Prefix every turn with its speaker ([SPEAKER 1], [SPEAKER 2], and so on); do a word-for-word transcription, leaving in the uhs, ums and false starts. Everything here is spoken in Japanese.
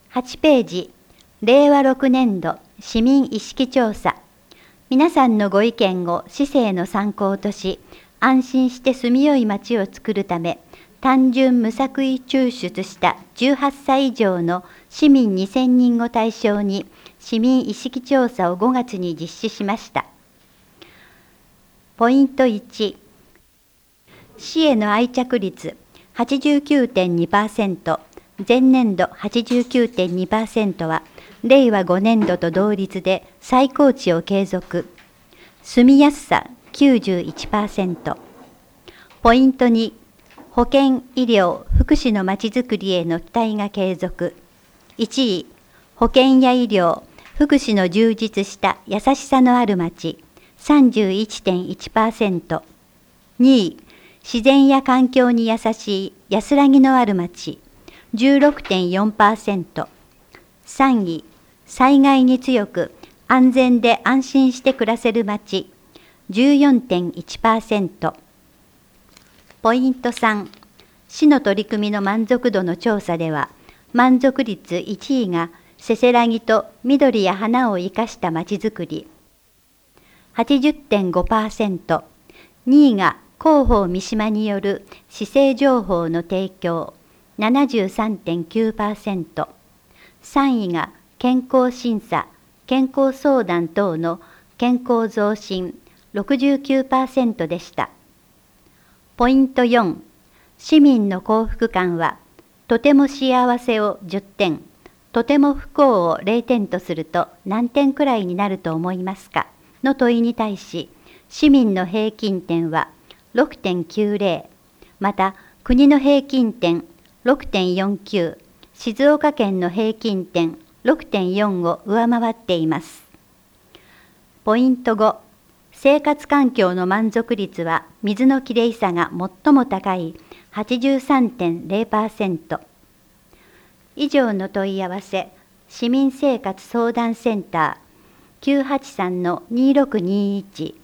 [SPEAKER 1] はちページ、れいわろくねんど市民意識調査。皆さんのご意見を市政の参考とし、安心して住みよい町を作るため、単純無作為抽出したじゅうはっさい以上の市民にせんにんを対象に市民意識調査をごがつに実施しました。ポイントいち、市への愛着率 はちじゅうきゅうてんにパーセント、前年度 はちじゅうきゅうてんにパーセント は、れいわごねんどと同率で最高値を継続。住みやすさ きゅうじゅういちパーセント。ポイントに、保健、医療、福祉のまちづくりへの期待が継続。いちい、保健や医療、福祉の充実した優しさのあるまち さんじゅういってんいちパーセント。にい、自然や環境に優しい安らぎのあるまち じゅうろくてんよんパーセント。さんい、災害に強く安全で安心して暮らせるまち じゅうよんてんいちパーセント。ポイントさん、市の取り組みの満足度の調査では、満足率いちいがせせらぎと緑や花を生かしたまちづくり はちじゅってんごパーセント、にいが広報三島による市政情報の提供 ななじゅうさんてんきゅうパーセント、さんいが健康審査、健康相談等の健康増進 ろくじゅうきゅうパーセント でした。ポイントよん、市民の幸福感は、とても幸せをじゅってん、とても不幸をれいてんとすると何点くらいになると思いますかの問いに対し、市民の平均点はろくてんきゅうぜろ、また国の平均点 ろくてんよんきゅう、静岡県の平均点 ろくてんよん を上回っています。ポイントご、生活環境の満足率は水のきれいさが最も高い はちじゅうさんてんぜろパーセント。以上の問い合わせ、市民生活相談センター きゅうはちさんのにろくにいち